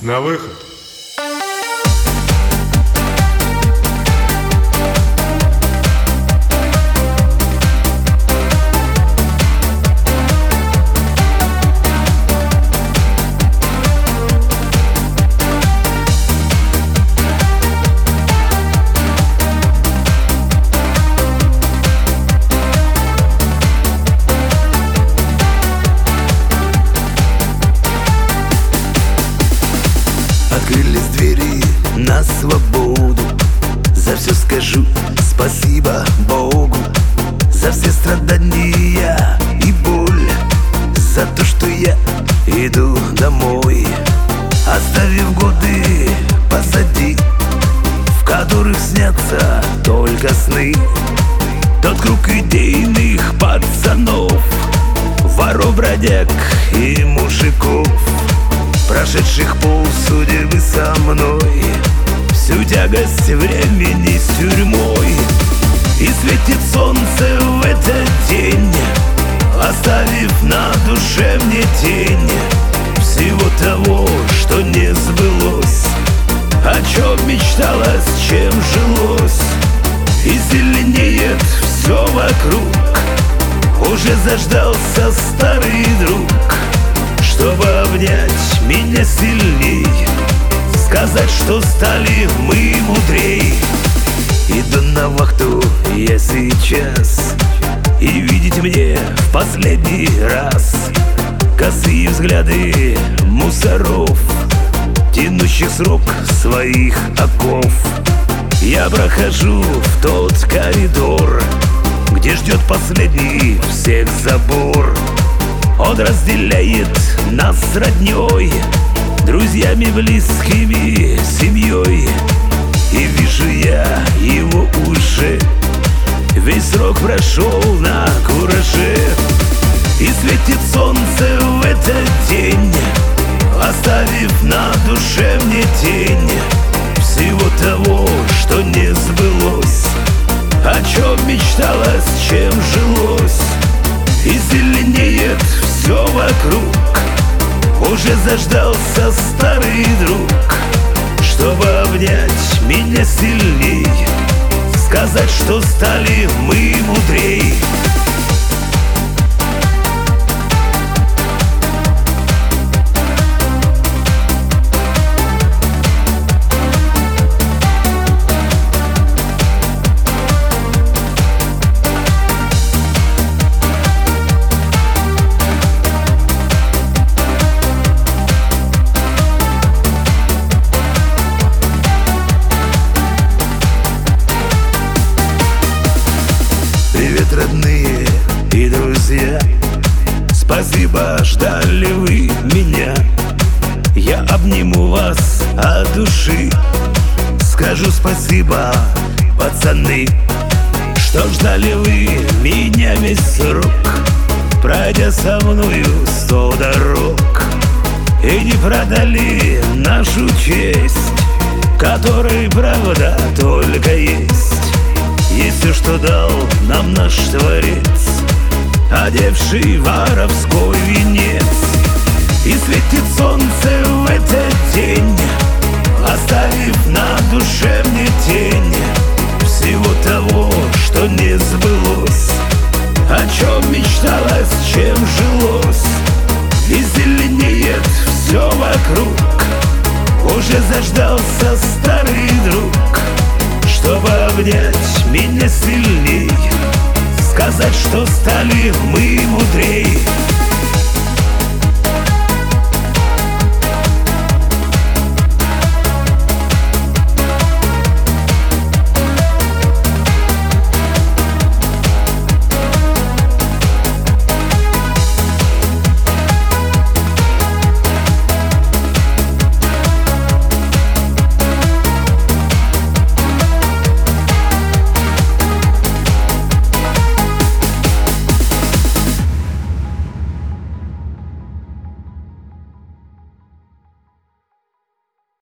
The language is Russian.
На выход. Открылись двери на свободу. За все скажу спасибо Богу. За все страдания и боль. За то, что я иду домой, оставив годы позади, в которых снятся только сны. Тот круг идейных пацанов, воров, бродяг и мужиков, прошедших полсудебы со мной, всю тягость времени с тюрьмой. И светит солнце в этот день, оставив на душе мне тень всего того, что не сбылось, о чем мечталось, чем жилось. И зеленеет все вокруг, уже заждался старый друг, чтобы обнять меня сильней, сказать, что стали мы мудрей. Иду на вахту я сейчас, и видеть мне в последний раз косые взгляды мусоров, тянущих срок своих оков. Я прохожу в тот коридор, где ждет последний всех забор. Он разделяет нас с роднёй, друзьями близкими, семьей. И вижу я его уже, весь срок прошел на кураже. И светит солнце в этот день, оставив на душе мне тень всего того, что не сбылось, о чем мечталось, чем жилось. И зеленеет все вокруг, уже заждался старый друг, чтобы обнять меня сильней, сказать, что стали мы мудрей. Привет, родные и друзья, спасибо, ждали вы меня. Я обниму вас от души, скажу спасибо, пацаны, что ждали вы меня весь срок, пройдя со мною 100 дорог, и не продали нашу честь, которой правда только есть. Есть все, что дал нам наш Творец, одевший воровской венец. И светит солнце в этот день, оставив на душе мне тень всего того, что не сбылось, о чем мечталось, чем жилось. И зеленеет все вокруг, уже заждался старый друг, чтобы обнять меня сильней, сказать, что стали мы мудрей.